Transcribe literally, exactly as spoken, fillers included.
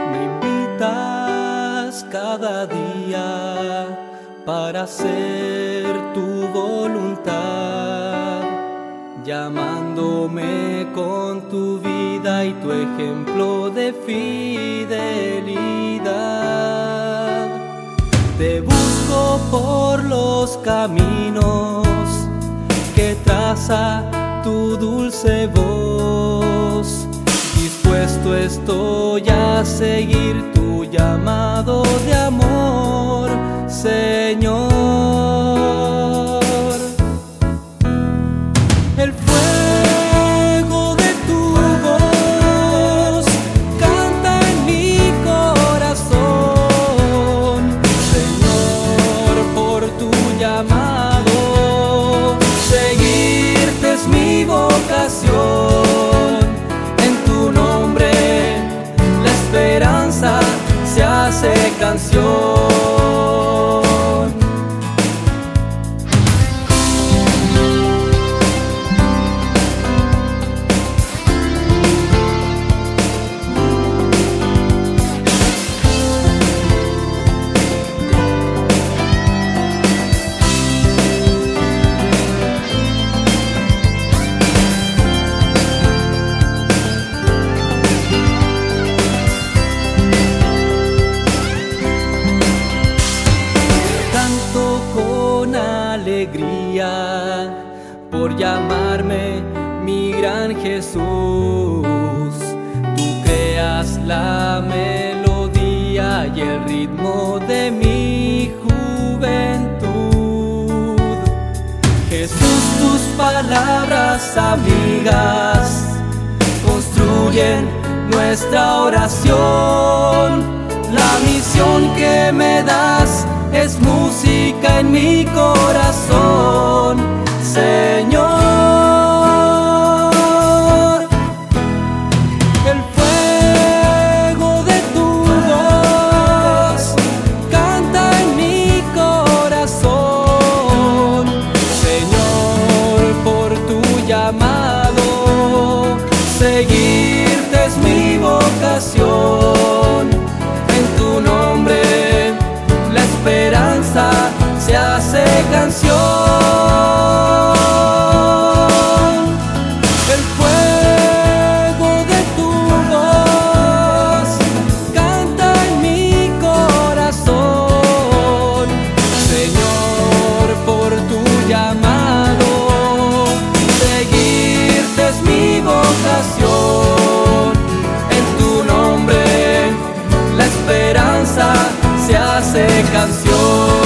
Me invitas cada día para hacer tu voluntad, llamándome con tu vida y tu ejemplo de fidelidad. Te busco por los caminos que traza tu dulce voz. Dispuesto estoy a seguir tu llamado de amor, Señor. El fuego de tu voz canta en mi corazón, Señor, por tu llamado. Seguirte es mi vocación. En tu nombre la esperanza se hace canción. Alegría por llamarme mi gran Jesús. Tú creas la melodía y el ritmo de mi juventud. Jesús, tus palabras amigas construyen nuestra oración. La misión que me das es música en mi corazón, Señor. El fuego de tu voz canta en mi corazón, Señor, por tu llamado. Seguirte es mi vocación. En tu nombre la esperanza se hace canción. El fuego de tu voz canta en mi corazón, Señor, por tu llamado. Seguirte es mi vocación. En tu nombre la esperanza se hace canción.